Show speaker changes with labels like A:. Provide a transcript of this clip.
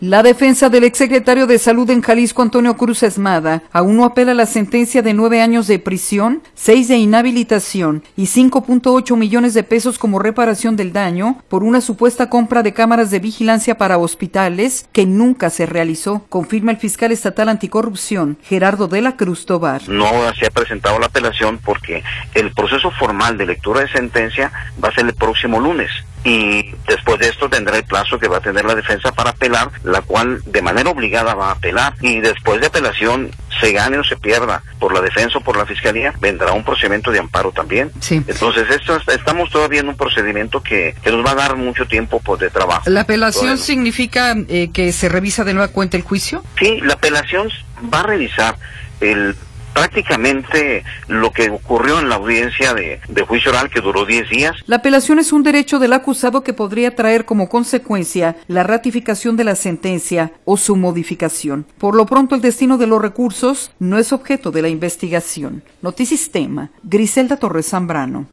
A: La defensa del exsecretario de Salud en Jalisco, Antonio Cruz Esmada, aún no apela la sentencia de 9 años de prisión, 6 de inhabilitación y 5.8 millones de pesos como reparación del daño por una supuesta compra de cámaras de vigilancia para hospitales que nunca se realizó, confirma el fiscal estatal anticorrupción, Gerardo de la Cruz Tobar.
B: No se ha presentado la apelación porque el proceso formal de lectura de sentencia va a ser el próximo lunes. Y después de esto tendrá el plazo que va a tener la defensa para apelar, la cual de manera obligada va a apelar, y después de apelación, se gane o se pierda por la defensa o por la fiscalía, vendrá un procedimiento de amparo también.
A: Sí.
B: Entonces estamos todavía en un procedimiento que nos va a dar mucho tiempo de trabajo.
A: ¿La apelación significa que se revisa de nueva cuenta el juicio?
B: Sí, la apelación va a revisar prácticamente lo que ocurrió en la audiencia de juicio oral, que duró 10 días.
A: La apelación es un derecho del acusado que podría traer como consecuencia la ratificación de la sentencia o su modificación. Por lo pronto, el destino de los recursos no es objeto de la investigación. Notisistema, Griselda Torres Zambrano.